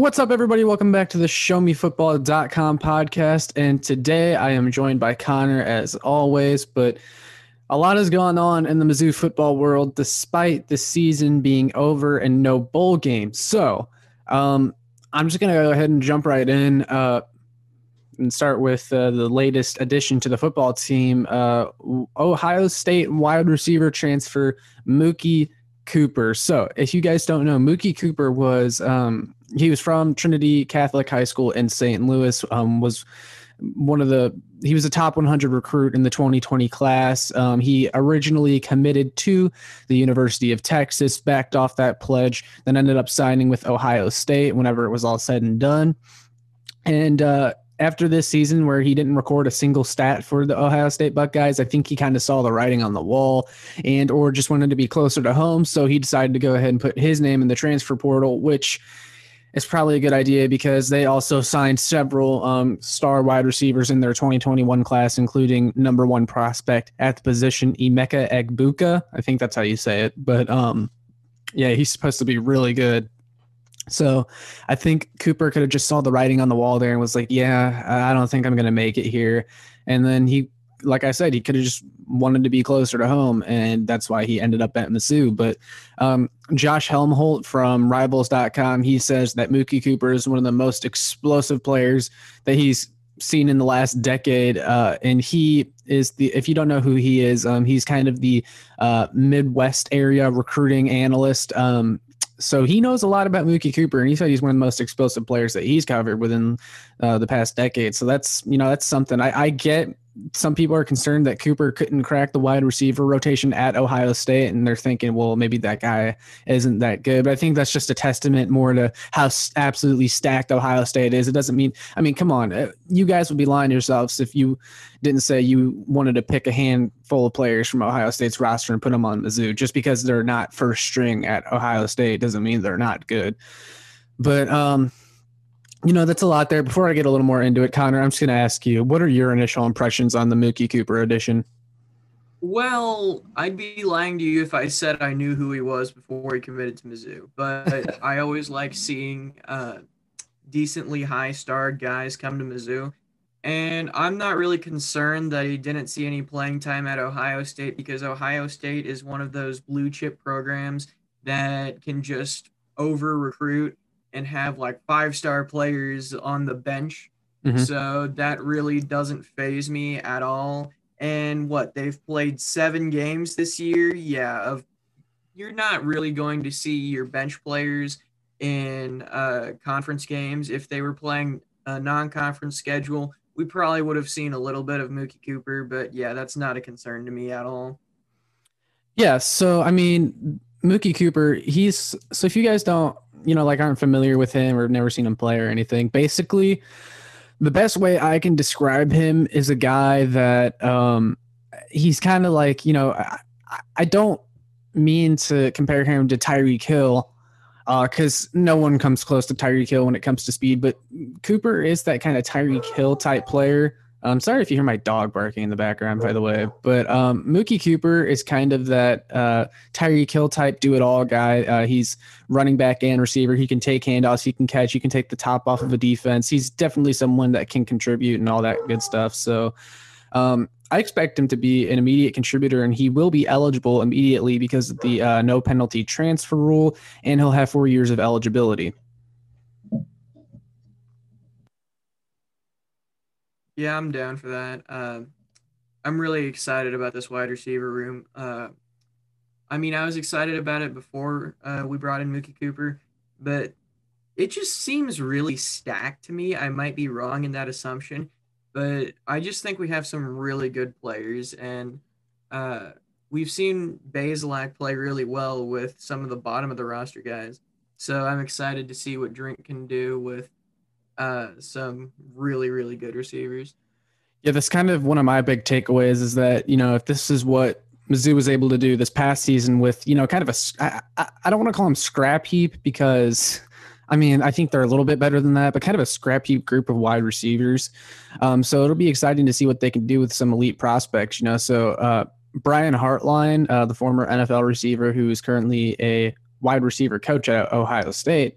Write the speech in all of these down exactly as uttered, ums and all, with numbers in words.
What's up, everybody? Welcome back to the show me football dot com podcast. And today I am joined by Connor as always, but a lot has gone on in the Mizzou football world despite the season being over and no bowl games. So um, I'm just going to go ahead and jump right in uh, and start with uh, the latest addition to the football team. Uh, Ohio State wide receiver transfer Mookie Cooper. So if you guys don't know, Mookie Cooper was um, – he was from Trinity Catholic High School in Saint Louis, um, was one of the, he was a top one hundred recruit in the twenty twenty class. Um, he originally committed to the University of Texas, backed off that pledge, then ended up signing with Ohio State whenever it was all said and done. And uh, after this season where he didn't record a single stat for the Ohio State Buckeyes, I think he kind of saw the writing on the wall and or just wanted to be closer to home. So he decided to go ahead and put his name in the transfer portal, which it's probably a good idea because they also signed several um, star wide receivers in their twenty twenty-one class, including number one prospect at the position, Emeka Egbuka. I think that's how you say it. But um, yeah, he's supposed to be really good. So I think Cooper could have just saw the writing on the wall there and was like, yeah, I don't think I'm going to make it here. And then he, like I said, he could have just wanted to be closer to home, and that's why he ended up at Mizzou. But um, Josh Helmholt from Rivals dot com, he says that Mookie Cooper is one of the most explosive players that he's seen in the last decade. Uh, and he is the, if you don't know who he is, um, he's kind of the uh, Midwest area recruiting analyst. Um, So he knows a lot about Mookie Cooper, and he said he's one of the most explosive players that he's covered within uh, the past decade. So that's, you know, that's something I, I get. Some people are concerned that Cooper couldn't crack the wide receiver rotation at Ohio State, and they're thinking, well, maybe that guy isn't that good. But I think that's just a testament more to how absolutely stacked Ohio State is. It doesn't mean, I mean, come on, you guys would be lying to yourselves if you didn't say you wanted to pick a handful of players from Ohio State's roster and put them on Mizzou. Just because they're not first string at Ohio State doesn't mean they're not good. But, um, you know, that's a lot there. Before I get a little more into it, Connor, I'm just going to ask you, what are your initial impressions on the Mookie Cooper edition? Well, I'd be lying to you if I said I knew who he was before he committed to Mizzou. But I always like seeing uh, decently high-starred guys come to Mizzou. And I'm not really concerned that he didn't see any playing time at Ohio State, because Ohio State is one of those blue-chip programs that can just over-recruit and have like five-star players on the bench. Mm-hmm. So that really doesn't faze me at all. And what, they've played seven games this year? Yeah, of you're not really going to see your bench players in uh, conference games. If they were playing a non-conference schedule, we probably would have seen a little bit of Mookie Cooper. But yeah, that's not a concern to me at all. Yeah, so I mean, Mookie Cooper, he's so if you guys don't, you know, like aren't familiar with him or never seen him play or anything, basically the best way I can describe him is a guy that um, he's kind of like, you know, I, I don't mean to compare him to Tyreek Hill because uh, no one comes close to Tyreek Hill when it comes to speed, but Cooper is that kind of Tyreek Hill type player. I'm sorry if you hear my dog barking in the background, by the way, but um, Mookie Cooper is kind of that uh, Tyreek Hill type do-it-all guy. Uh, he's running back and receiver. He can take handoffs. He can catch. He can take the top off of a defense. He's definitely someone that can contribute and all that good stuff. So um, I expect him to be an immediate contributor, and he will be eligible immediately because of the uh, no penalty transfer rule, and he'll have four years of eligibility. Yeah, I'm down for that. Uh, I'm really excited about this wide receiver room. Uh, I mean, I was excited about it before uh, we brought in Mookie Cooper, but it just seems really stacked to me. I might be wrong in that assumption, but I just think we have some really good players, and uh, we've seen Bazelak play really well with some of the bottom of the roster guys. So I'm excited to see what Drink can do with Uh, some really, really good receivers. Yeah, that's kind of one of my big takeaways is that, you know, if this is what Mizzou was able to do this past season with, you know, kind of a, I, I don't want to call them scrap heap because, I mean, I think they're a little bit better than that, but kind of a scrap heap group of wide receivers. Um, so it'll be exciting to see what they can do with some elite prospects, you know. So uh, Brian Hartline, uh, the former N F L receiver who is currently a wide receiver coach at Ohio State,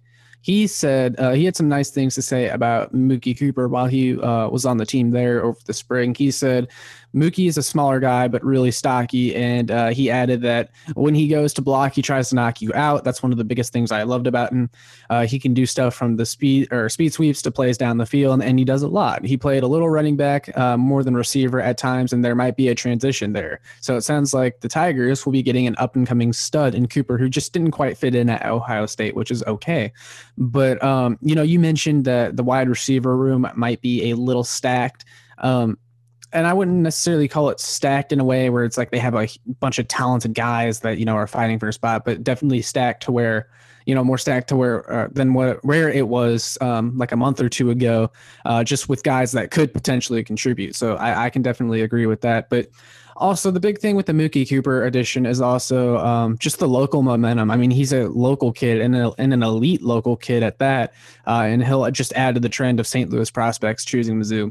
he said uh, he had some nice things to say about Mookie Cooper while he uh, was on the team there over the spring. He said Mookie is a smaller guy, but really stocky. And uh, he added that when he goes to block, he tries to knock you out. That's one of the biggest things I loved about him. Uh, he can do stuff from the speed or speed sweeps to plays down the field, and he does a lot. He played a little running back, uh, more than receiver at times, and there might be a transition there. So it sounds like the Tigers will be getting an up and coming stud in Cooper, who just didn't quite fit in at Ohio State, which is okay. But, um, you know, you mentioned that the wide receiver room might be a little stacked. Um, and I wouldn't necessarily call it stacked in a way where it's like they have a bunch of talented guys that, you know, are fighting for a spot, but definitely stacked to where, you know, more stacked to where uh, than what where it was um, like a month or two ago, uh, just with guys that could potentially contribute. So I, I can definitely agree with that. But also the big thing with the Mookie Cooper addition is also um, just the local momentum. I mean, he's a local kid and, a, and an elite local kid at that, uh, and he'll just add to the trend of Saint Louis prospects choosing Mizzou.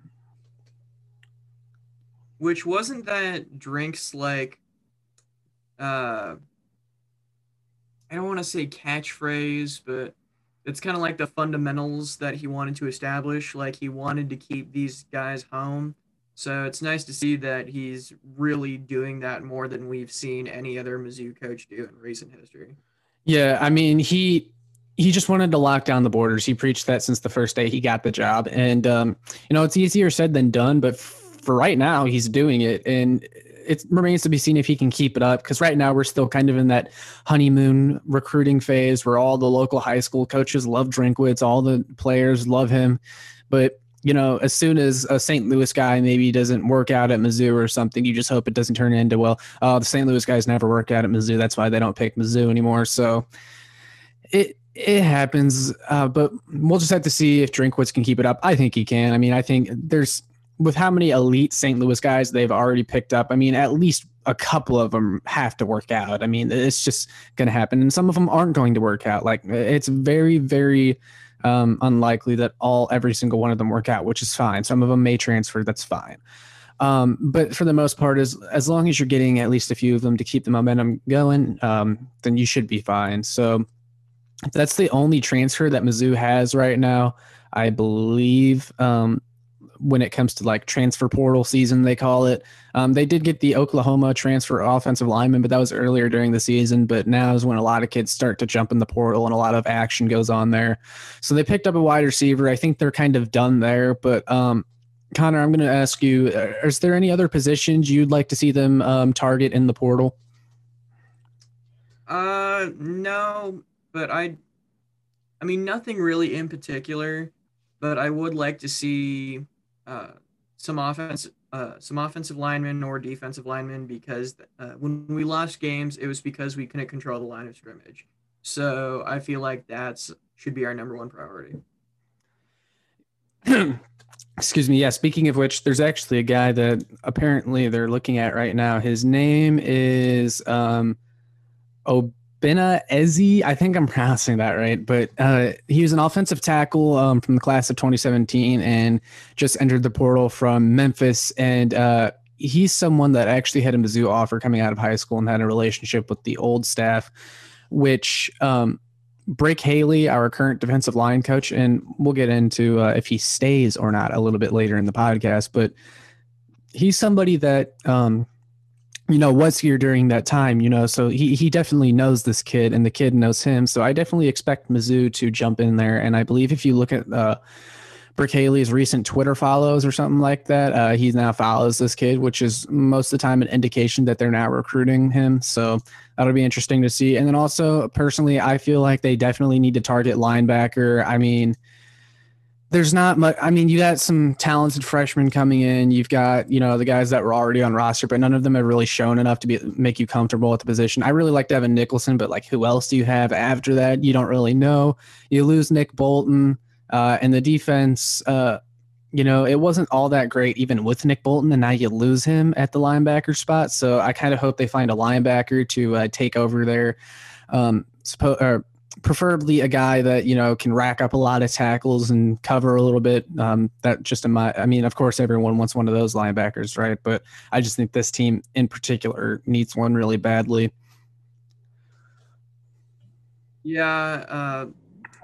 Which wasn't that Drink's like, uh, I don't want to say catchphrase, but it's kind of like the fundamentals that he wanted to establish. Like he wanted to keep these guys home. So it's nice to see that he's really doing that more than we've seen any other Mizzou coach do in recent history. Yeah, I mean, he he just wanted to lock down the borders. He preached that since the first day he got the job. And, um, you know, it's easier said than done, but for right now, he's doing it. And it remains to be seen if he can keep it up, because right now we're still kind of in that honeymoon recruiting phase where all the local high school coaches love Drinkwitz, all the players love him. But, you know, as soon as a Saint Louis guy maybe doesn't work out at Mizzou or something, you just hope it doesn't turn into, well, uh, the Saint Louis guys never work out at Mizzou. That's why they don't pick Mizzou anymore. So it it happens, uh, but we'll just have to see if Drinkwitz can keep it up. I think he can. I mean, I think there's, with how many elite Saint Louis guys they've already picked up, I mean, at least a couple of them have to work out. I mean, it's just going to happen. And some of them aren't going to work out. Like, it's very, very um, unlikely that all, every single one of them work out, which is fine. Some of them may transfer. That's fine. Um, but for the most part, as, as long as you're getting at least a few of them to keep the momentum going, um, then you should be fine. So that's the only transfer that Mizzou has right now, I believe. Um, when it comes to like transfer portal season, they call it. Um, they did get the Oklahoma transfer offensive lineman, but that was earlier during the season. But now is when a lot of kids start to jump in the portal and a lot of action goes on there. So they picked up a wide receiver. I think they're kind of done there. But um, Connor, I'm going to ask you, is there any other positions you'd like to see them um, target in the portal? Uh, no, but I, I mean, nothing really in particular, but I would like to see Uh, some offense, uh, some offensive linemen or defensive linemen, because uh, when we lost games, it was because we couldn't control the line of scrimmage. So I feel like that's should be our number one priority. Excuse me. Yeah. Speaking of which, there's actually a guy that apparently they're looking at right now. His name is um, Obinna Ezi. I think I'm pronouncing that right, but uh, he was an offensive tackle um, from the class of twenty seventeen and just entered the portal from Memphis. And uh, he's someone that actually had a Mizzou offer coming out of high school and had a relationship with the old staff, which um, Brake Haley, our current defensive line coach, and we'll get into uh, if he stays or not a little bit later in the podcast, but he's somebody that um, – you know, was here during that time, you know, so he, he definitely knows this kid and the kid knows him. So I definitely expect Mizzou to jump in there. And I believe if you look at uh, Brake Haley's recent Twitter follows or something like that, uh, he now follows this kid, which is most of the time an indication that they're now recruiting him. So that'll be interesting to see. And then also personally, I feel like they definitely need to target linebacker. I mean, there's not much. I mean, you got some talented freshmen coming in. You've got, you know, the guys that were already on roster, but none of them have really shown enough to be make you comfortable at the position. I really like Devin Nicholson, but like, who else do you have after that? You don't really know. You lose Nick Bolton, uh, and the defense, uh, you know, it wasn't all that great even with Nick Bolton, and now you lose him at the linebacker spot. So I kind of hope they find a linebacker to uh, take over there. Um, suppo- or preferably a guy that, you know, can rack up a lot of tackles and cover a little bit. Um, that just in my, I mean, of course, everyone wants one of those linebackers, right? But I just think this team in particular needs one really badly. Yeah, uh,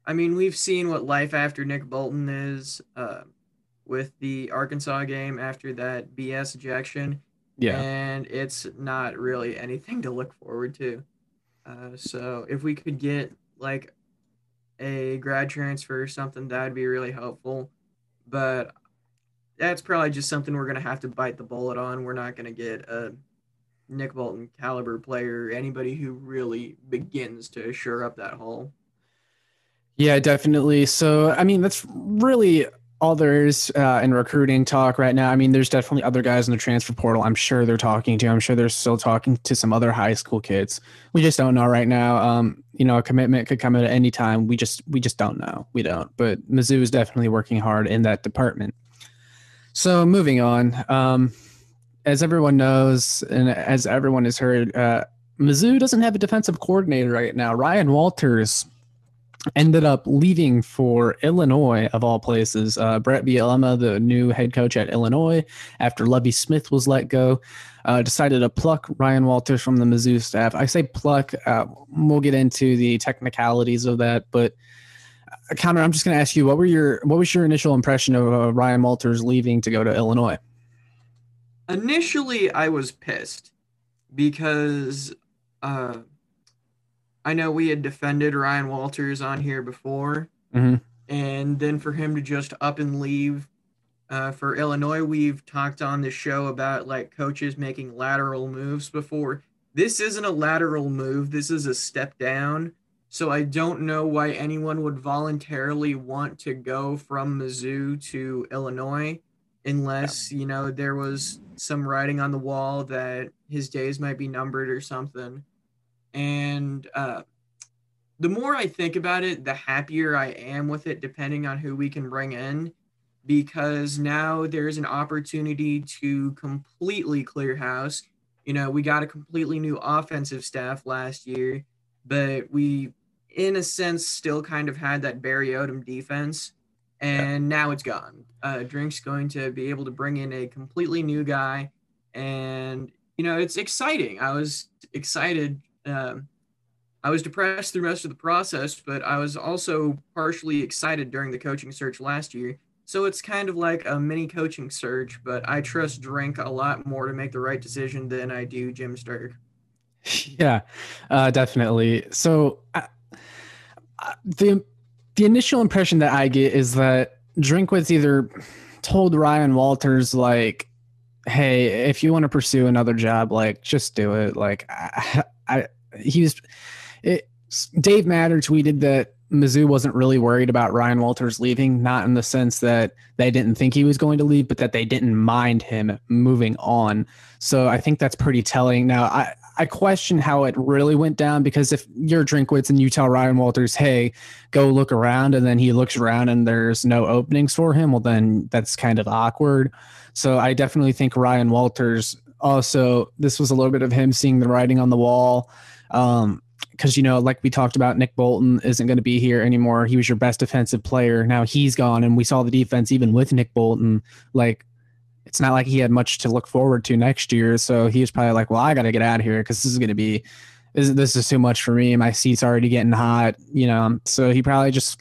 I mean, we've seen what life after Nick Bolton is uh, with the Arkansas game after that B S ejection, Yeah. and it's not really anything to look forward to. Uh, so if we could get like a grad transfer or something, that'd be really helpful. But that's probably just something we're gonna have to bite the bullet on. We're not gonna get a Nick Bolton caliber player, anybody who really begins to shore up that hole. Yeah, definitely. So, I mean, that's really all there is uh, in recruiting talk right now. I mean, there's definitely other guys in the transfer portal. I'm sure they're talking to. I'm sure they're still talking to some other high school kids. We just don't know right now. Um, you know, a commitment could come at any time. We just we just don't know. We don't. But Mizzou is definitely working hard in that department. So, moving on. Um, as everyone knows, and as everyone has heard, uh, Mizzou doesn't have a defensive coordinator right now. Ryan Walters ended up leaving for Illinois, of all places. Uh, Brett Bielema, the new head coach at Illinois, after Lovie Smith was let go, uh, decided to pluck Ryan Walters from the Mizzou staff. I say pluck. Uh, we'll get into the technicalities of that, but uh, Connor, I'm just going to ask you, what were your what was your initial impression of uh, Ryan Walters leaving to go to Illinois? Initially, I was pissed because uh, I know we had defended Ryan Walters on here before, mm-hmm. and then for him to just up and leave uh, for Illinois, we've talked on the show about like coaches making lateral moves before. This isn't a lateral move. This is a step down. So I don't know why anyone would voluntarily want to go from Mizzou to Illinois unless, yeah. you know, there was some writing on the wall that his days might be numbered or something. And uh, the more I think about it, the happier I am with it, depending on who we can bring in, because now there's an opportunity to completely clear house. You know, we got a completely new offensive staff last year, but we, in a sense, still kind of had that Barry Odom defense, and yeah. now it's gone. Uh, Drink's going to be able to bring in a completely new guy, and, you know, it's exciting. I was excited. Um, I was depressed through most of the process, but I was also partially excited during the coaching search last year. So it's kind of like a mini coaching search, but I trust Drink a lot more to make the right decision than I do Jim Sterk. Yeah, uh, definitely. So uh, the the initial impression that I get is that Drinkwitz either told Ryan Walters, like, hey, if you want to pursue another job, like, just do it. Like, I, I he was it, Dave Matter tweeted that Mizzou wasn't really worried about Ryan Walters leaving, not in the sense that they didn't think he was going to leave, but that they didn't mind him moving on. So I think that's pretty telling. Now, I, I question how it really went down, because if you're Drinkwitz and you tell Ryan Walters, hey, go look around, and then he looks around and there's no openings for him, well, then that's kind of awkward. So I definitely think Ryan Walters also, this was a little bit of him seeing the writing on the wall. Um, Because, you know, like we talked about, Nick Bolton isn't going to be here anymore. He was your best defensive player. Now he's gone, and we saw the defense even with Nick Bolton. Like, it's not like he had much to look forward to next year. So he was probably like, well, I got to get out of here because this is going to be this, this is too much for me. My seat's already getting hot, you know. So he probably just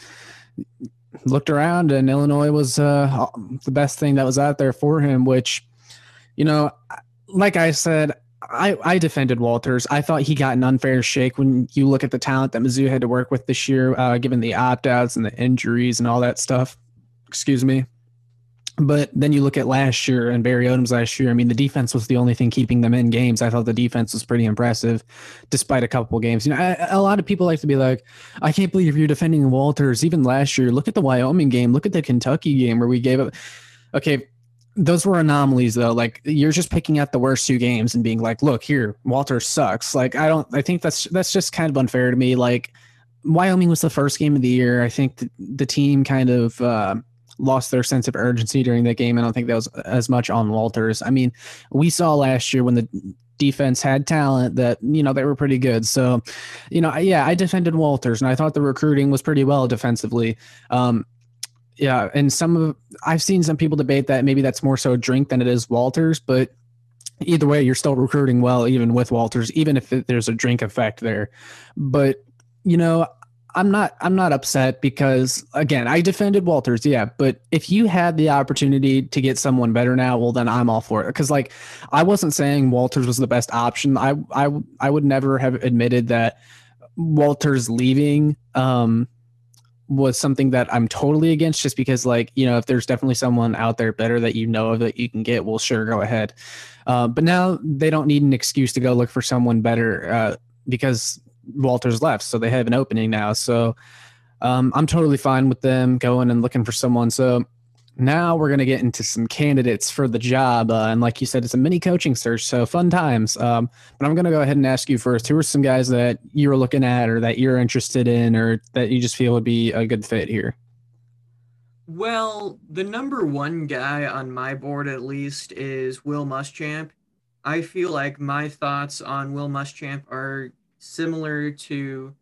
looked around, and Illinois was uh, the best thing that was out there for him, which, you know, like I said, I, I defended Walters. I thought he got an unfair shake when you look at the talent that Mizzou had to work with this year, uh, given the opt-outs and the injuries and all that stuff. Excuse me. But then you look at last year and Barry Odom's last year. I mean, the defense was the only thing keeping them in games. I thought the defense was pretty impressive, despite a couple of games. You know, I, a lot of people like to be like, I can't believe you're defending Walters. Even last year, look at the Wyoming game. Look at the Kentucky game where we gave up. Okay, those were anomalies, though. Like, you're just picking out the worst two games and being like, look here, Walter sucks. Like, I don't, I think that's, that's just kind of unfair to me. Like, Wyoming was the first game of the year. I think the, the team kind of uh, lost their sense of urgency during that game. I don't think that was as much on Walters. I mean, we saw last year when the defense had talent that, you know, they were pretty good. So, you know, yeah, I defended Walters, and I thought the recruiting was pretty well defensively. Um, Yeah, and some of I've seen some people debate that maybe that's more so Drink than it is Walters, but either way, you're still recruiting well, even with Walters, even if it, there's a Drink effect there. But, you know, I'm not I'm not upset because again, I defended Walters, yeah, but if you had the opportunity to get someone better now, well then I'm all for it. Because like I wasn't saying Walters was the best option. I I I would never have admitted that Walters leaving um was something that I'm totally against, just because like, you know, if there's definitely someone out there better that you know of that you can get, well sure, go ahead. Uh, but now they don't need an excuse to go look for someone better uh, because Walters left, so they have an opening now. So um, I'm totally fine with them going and looking for someone. So now we're going to get into some candidates for the job. Uh, and like you said, it's a mini coaching search, so fun times. Um, but I'm going to go ahead and ask you first, who are some guys that you were looking at or that you're interested in or that you just feel would be a good fit here? Well, the number one guy on my board, at least, is Will Muschamp. I feel like my thoughts on Will Muschamp are similar to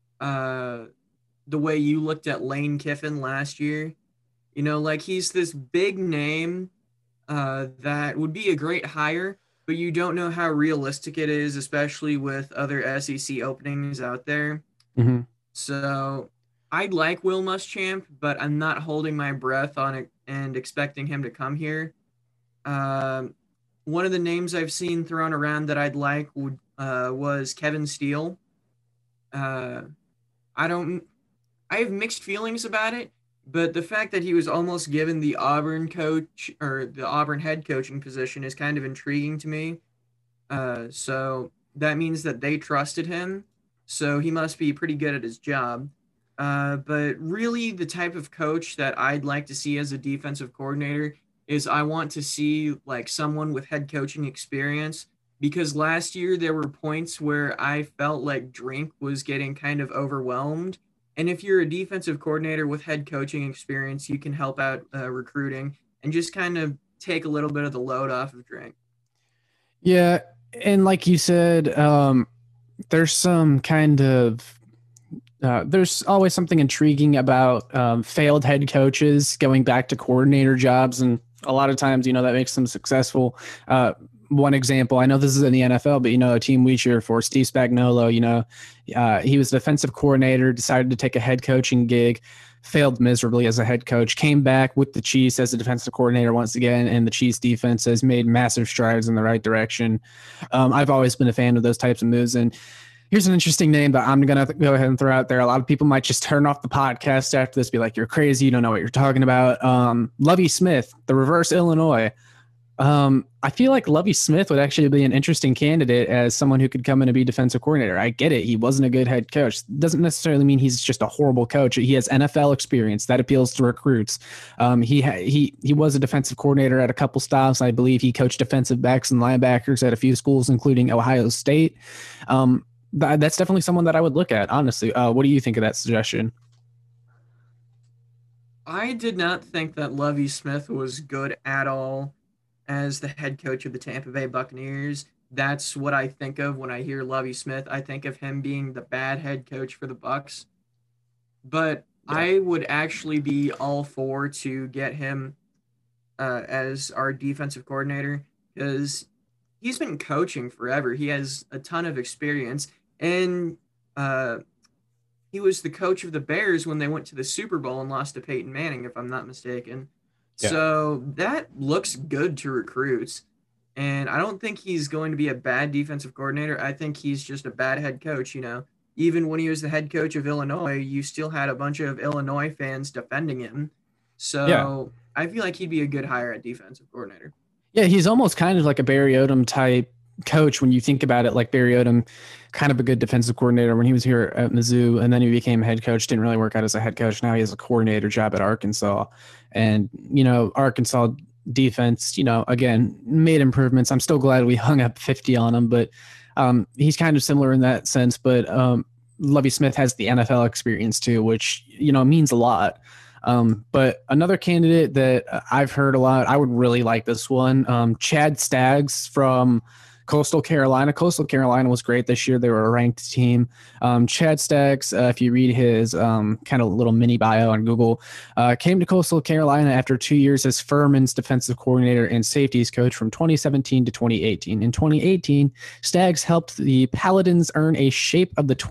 uh, the way you looked at Lane Kiffin last year. You know, like he's this big name uh, that would be a great hire, but you don't know how realistic it is, especially with other S E C openings out there. Mm-hmm. So I'd like Will Muschamp, but I'm not holding my breath on it and expecting him to come here. Um, one of the names I've seen thrown around that I'd like would uh, was Kevin Steele. Uh, I don't. I have mixed feelings about it, but the fact that he was almost given the Auburn coach or the Auburn head coaching position is kind of intriguing to me. Uh, so that means that they trusted him. So he must be pretty good at his job. Uh, but really, the type of coach that I'd like to see as a defensive coordinator is I want to see like someone with head coaching experience, because last year there were points where I felt like Drink was getting kind of overwhelmed. And if you're a defensive coordinator with head coaching experience, you can help out uh, recruiting and just kind of take a little bit of the load off of Drink. Yeah, and like you said, um, there's some kind of Uh, there's always something intriguing about um, failed head coaches going back to coordinator jobs. And a lot of times, you know, that makes them successful. Uh, one example, I know this is in the N F L, but, you know, a team we cheer for, Steve Spagnuolo, you know, uh, he was defensive coordinator, decided to take a head coaching gig, failed miserably as a head coach, came back with the Chiefs as a defensive coordinator once again, and the Chiefs defense has made massive strides in the right direction. Um, I've always been a fan of those types of moves. And here's an interesting name that I'm going to go ahead and throw out there. A lot of people might just turn off the podcast after this, be like, you're crazy. You don't know what you're talking about. Um, Lovie Smith, the reverse Illinois. Um, I feel like Lovie Smith would actually be an interesting candidate as someone who could come in and be defensive coordinator. I get it. He wasn't a good head coach. Doesn't necessarily mean he's just a horrible coach. He has N F L experience that appeals to recruits. Um, he, ha- he, he was a defensive coordinator at a couple stops. I believe he coached defensive backs and linebackers at a few schools, including Ohio State. Um, That's definitely someone that I would look at, honestly. Uh, what do you think of that suggestion? I did not think that Lovie Smith was good at all as the head coach of the Tampa Bay Buccaneers. That's what I think of when I hear Lovie Smith. I think of him being the bad head coach for the Bucs. But yeah. I would actually be all for to get him uh, as our defensive coordinator, because he's been coaching forever. He has a ton of experience. And uh, he was the coach of the Bears when they went to the Super Bowl and lost to Peyton Manning, if I'm not mistaken. Yeah. So that looks good to recruits. And I don't think he's going to be a bad defensive coordinator. I think he's just a bad head coach. You know, even when he was the head coach of Illinois, you still had a bunch of Illinois fans defending him. So yeah. I feel like he'd be a good hire at defensive coordinator. Yeah, he's almost kind of like a Barry Odom type coach when you think about it. Like Barry Odom, kind of a good defensive coordinator when he was here at Mizzou, and then he became head coach. Didn't really work out as a head coach. Now he has a coordinator job at Arkansas, and you know, Arkansas defense, you know, again, made improvements. I'm still glad we hung up fifty on him, but um, he's kind of similar in that sense. But um, Lovie Smith has the N F L experience too, which, you know, means a lot. Um, but another candidate that I've heard a lot, I would really like this one, um, Chad Staggs from Coastal Carolina. Coastal Carolina was great this year. They were a ranked team. Um, Chad Staggs, uh, if you read his um, kind of little mini bio on Google, uh, came to Coastal Carolina after two years as Furman's defensive coordinator and safeties coach from twenty seventeen to twenty eighteen. In twenty eighteen, Staggs helped the Paladins earn a shape of the tw- or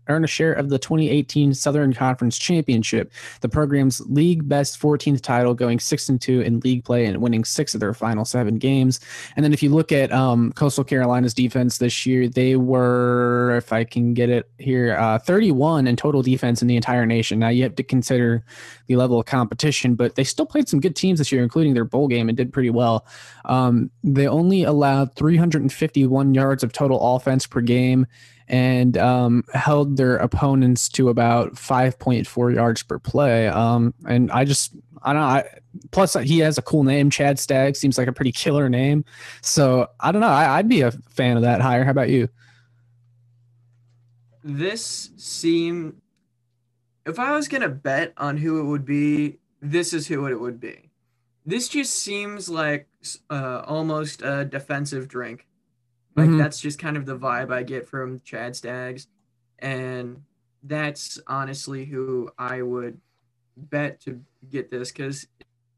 earn a share of the twenty eighteen Southern Conference Championship, the program's league best fourteenth title, going six and two in league play and winning six of their final seven games. And then if you look at um, Coastal Carolina's defense this year, they were, if I can get it here, uh, thirty-one in total defense in the entire nation. Now you have to consider the level of competition, but they still played some good teams this year, including their bowl game, and did pretty well. Um, they only allowed three hundred fifty-one yards of total offense per game, and um, held their opponents to about five point four yards per play. Um, and I just, I don't know. I, plus, he has a cool name. Chad Staggs seems like a pretty killer name. So I don't know. I, I'd be a fan of that hire. How about you? This seemed, if I was going to bet on who it would be, this is who it would be. This just seems like uh, almost a defensive drink. Like, mm-hmm. That's just kind of the vibe I get from Chad Staggs. And that's honestly who I would bet to get this, because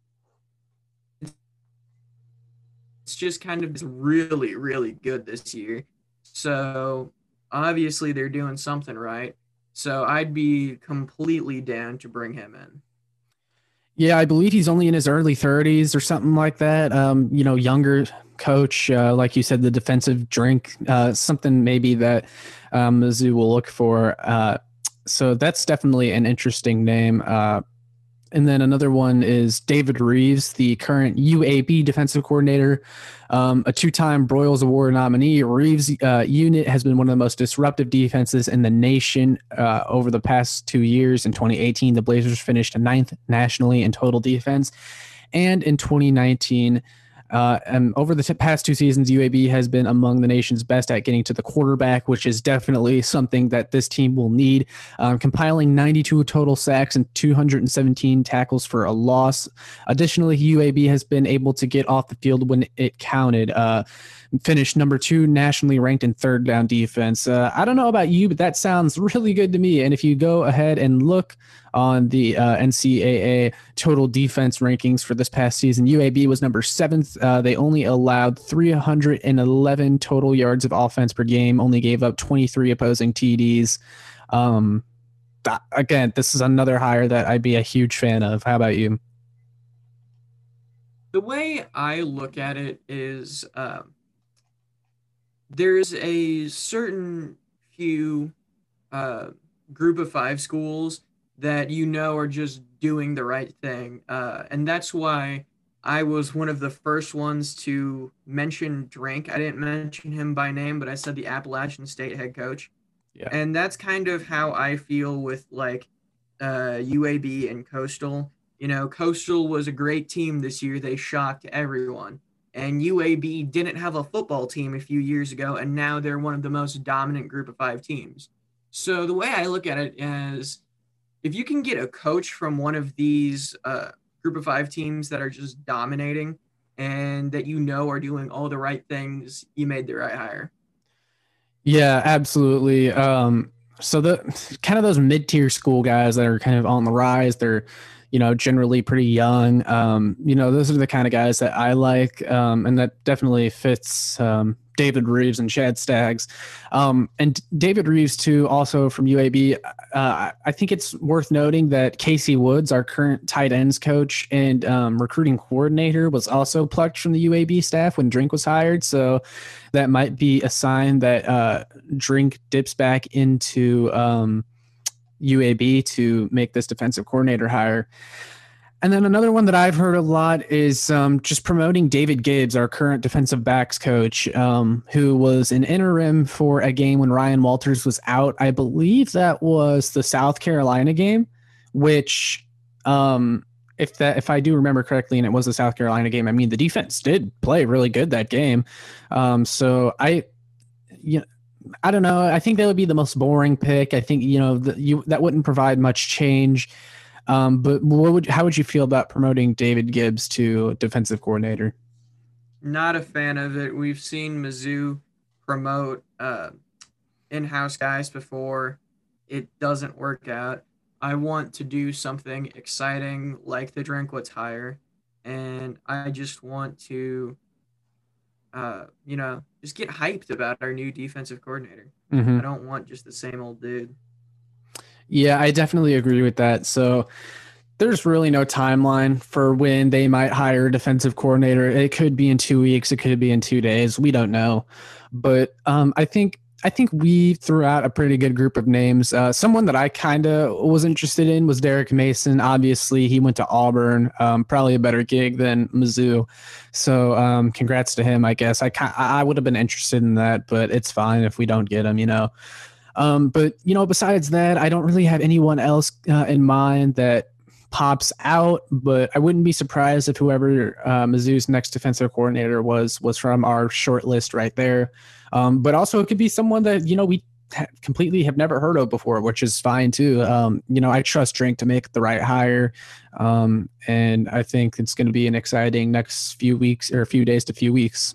it's just kind of really, really good this year. So obviously they're doing something right. So I'd be completely down to bring him in. Yeah, I believe he's only in his early thirties or something like that. Um, you know, younger coach, uh, like you said, the defensive drink, uh, something maybe that um, Mizzou will look for. Uh, so that's definitely an interesting name. Uh, and then another one is David Reeves, the current U A B defensive coordinator, um, a two-time Broyles Award nominee. Reeves' uh, unit has been one of the most disruptive defenses in the nation uh, over the past two years. In twenty eighteen, the Blazers finished ninth nationally in total defense. And in twenty nineteen, Uh, and over the t- past two seasons, U A B has been among the nation's best at getting to the quarterback, which is definitely something that this team will need. Um, compiling ninety-two total sacks and two hundred seventeen tackles for a loss. Additionally, U A B has been able to get off the field when it counted. Uh, finished number two nationally ranked in third down defense. Uh, I don't know about you, but that sounds really good to me. And if you go ahead and look on the uh, N C double A total defense rankings for this past season, U A B was number seventh. Uh, they only allowed three hundred eleven total yards of offense per game, only gave up twenty-three opposing T Ds. Um, that, again, this is another hire that I'd be a huge fan of. How about you? The way I look at it is um, there's a certain few uh, group of five schools that you know are just doing the right thing. Uh, and that's why I was one of the first ones to mention Drink. I didn't mention him by name, but I said the Appalachian State head coach. Yeah. And that's kind of how I feel with like uh, U A B and Coastal. You know, Coastal was a great team this year. They shocked everyone. And U A B didn't have a football team a few years ago, and now they're one of the most dominant group of five teams. So the way I look at it is, if you can get a coach from one of these uh, group of five teams that are just dominating and that you know are doing all the right things, you made the right hire. Yeah, absolutely. Um, so the kind of those mid-tier school guys that are kind of on the rise, they're, you know, generally pretty young. Um, you know, those are the kind of guys that I like, um, and that definitely fits um, David Reeves and Chad Staggs. Um, and David Reeves, too, also from U A B. Uh, I think it's worth noting that Casey Woods, our current tight ends coach and um, recruiting coordinator, was also plucked from the U A B staff when Drink was hired. So that might be a sign that uh, Drink dips back into um, U A B to make this defensive coordinator hire. And then another one that I've heard a lot is um, just promoting David Gibbs, our current defensive backs coach, um, who was an interim for a game when Ryan Walters was out. I believe that was the South Carolina game, which um, if that if I do remember correctly, and it was the South Carolina game, I mean, the defense did play really good that game. Um, so I, you know, I don't know. I think that would be the most boring pick. I think, you know, the, you, that wouldn't provide much change. Um, but what would, how would you feel about promoting David Gibbs to defensive coordinator? Not a fan of it. We've seen Mizzou promote uh, in-house guys before. It doesn't work out. I want to do something exciting like the Drinkwitz hire, and I just want to, uh, you know, just get hyped about our new defensive coordinator. Mm-hmm. I don't want just the same old dude. Yeah, I definitely agree with that. So there's really no timeline for when they might hire a defensive coordinator. It could be in two weeks. It could be in two days. We don't know. But um, I think I think we threw out a pretty good group of names. Uh, someone that I kind of was interested in was Derek Mason. Obviously, he went to Auburn, um, probably a better gig than Mizzou. So um, congrats to him, I guess. I, I would have been interested in that, but it's fine if we don't get him, you know. Um, but, you know, besides that, I don't really have anyone else uh, in mind that pops out, but I wouldn't be surprised if whoever uh, Mizzou's next defensive coordinator was was from our short list right there. Um, but also it could be someone that, you know, we ha- completely have never heard of before, which is fine too. Um, you know, I trust Drink to make the right hire. Um, and I think it's going to be an exciting next few weeks or a few days to few weeks.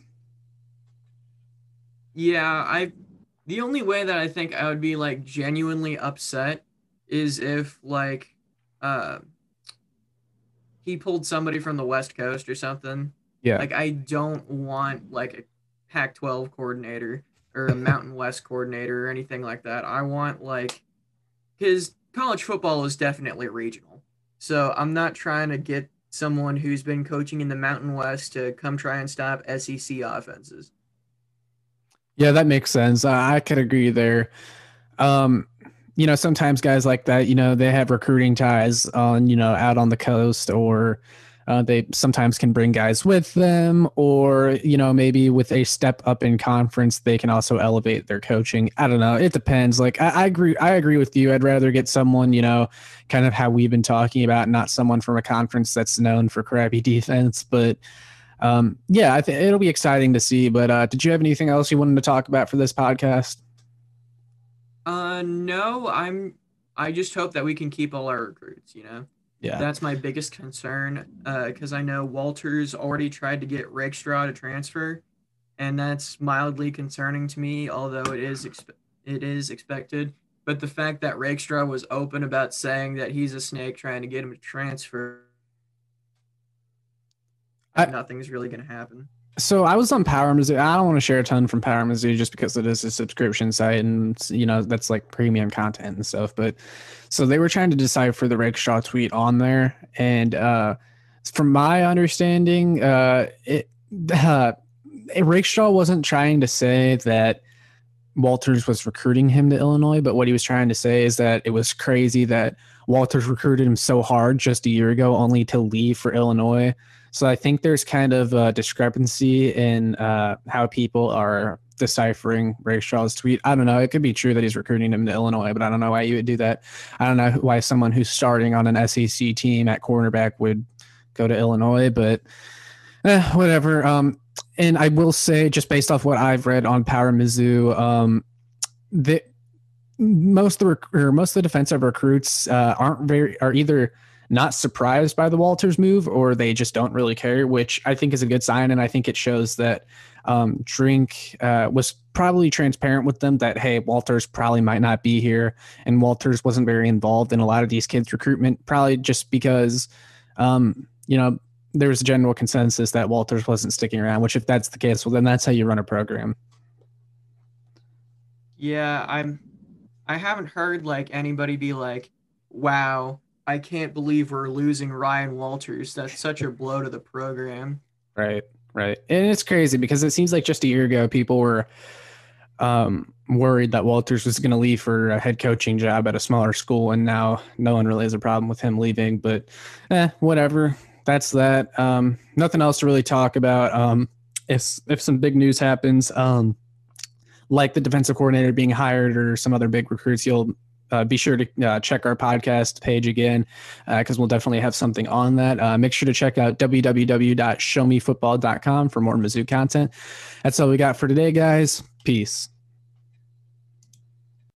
Yeah, I the only way that I think I would be like genuinely upset is if like uh he pulled somebody from the West Coast or something. Yeah. Like I don't want like a Pac twelve coordinator or a Mountain West coordinator or anything like that. I want like because college football is definitely regional. So I'm not trying to get someone who's been coaching in the Mountain West to come try and stop S E C offenses. Yeah, that makes sense. I, I could agree there. Um, you know, sometimes guys like that, you know, they have recruiting ties on, you know, out on the coast, or uh, they sometimes can bring guys with them, or, you know, maybe with a step up in conference, they can also elevate their coaching. I don't know. It depends. Like, I, I agree. I agree with you. I'd rather get someone, you know, kind of how we've been talking about, not someone from a conference that's known for crappy defense. But um, yeah, I think it'll be exciting to see. But uh, did you have anything else you wanted to talk about for this podcast? Uh, no, I'm. I just hope that we can keep all our recruits. You know, Yeah, that's my biggest concern. Uh, because I know Walters already tried to get Rakestraw to transfer, and that's mildly concerning to me. Although it is expe- it is expected, but the fact that Rakestraw was open about saying that he's a snake trying to get him to transfer, I, nothing's really gonna happen. So I was on Power Mizzou. I don't want to share a ton from Power Mizzou just because it is a subscription site, and you know that's like premium content and stuff. But so they were trying to decipher the Rakestraw tweet on there, and uh, from my understanding, uh, it uh, Rakestraw wasn't trying to say that Walters was recruiting him to Illinois, but what he was trying to say is that it was crazy that Walters recruited him so hard just a year ago, only to leave for Illinois. So I think there's kind of a discrepancy in uh, how people are deciphering Rakestraw's tweet. I don't know. It could be true that he's recruiting him to Illinois, but I don't know why you would do that. I don't know why someone who's starting on an S E C team at cornerback would go to Illinois, but eh, whatever. Um, and I will say, just based off what I've read on Power Mizzou, um, that most of the rec- or most of the defensive recruits uh, aren't very are either not surprised by the Walters move, or they just don't really care, which I think is a good sign. And I think it shows that um, Drink uh, was probably transparent with them that, hey, Walters probably might not be here. And Walters wasn't very involved in a lot of these kids' recruitment, probably just because, um, you know, there's a general consensus that Walters wasn't sticking around, which if that's the case, well, then that's how you run a program. Yeah, I'm I haven't heard like anybody be like, wow, I can't believe we're losing Ryan Walters. That's such a blow to the program. Right, right. And it's crazy because it seems like just a year ago, people were um, worried that Walters was going to leave for a head coaching job at a smaller school. And now no one really has a problem with him leaving, but eh, whatever. That's that. Um, nothing else to really talk about. Um, if, if some big news happens, um, like the defensive coordinator being hired or some other big recruits, you'll uh, be sure to uh, check our podcast page again, because uh, we'll definitely have something on that. Uh, make sure to check out w w w dot show me football dot com for more Mizzou content. That's all we got for today, guys. Peace.